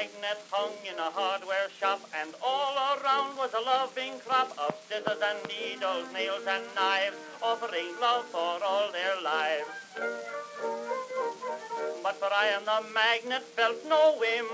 magnet hung in a hardware shop, and all around was a loving crop of scissors and needles, nails and knives, offering love for all their lives. But for I am the magnet felt no whim,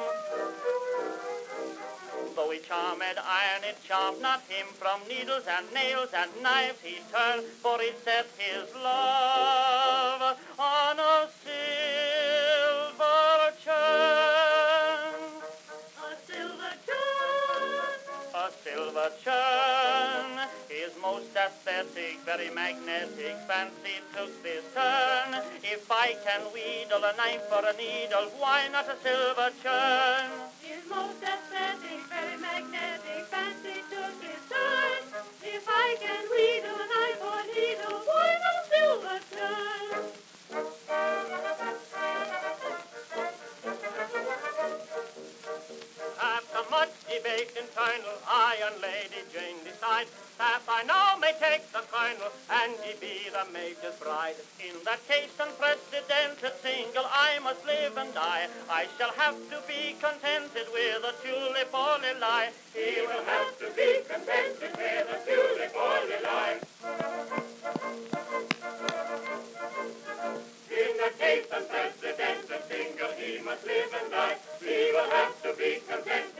though he charmed iron, it charmed not him. From needles and nails and knives he turned, for he set his love on a silver churn. A silver churn. A silver churn. His most aesthetic, very magnetic fancy took this turn. If I can wheedle a knife or a needle, why not a silver churn? His most aesthetic, very magnetic fancy took his turn. If I can wheedle a knife or needle, why not a silver churn? After much debate internal, I and Lady Jane decide that I now may take the colonel and he be the major's bride. In that case, unprecedented single, I must live and die. I shall have to be contented with a tulip or lily. He will have to be contented with a tulip or lily. In that case, unprecedented single, he must live and die. He will have to be contented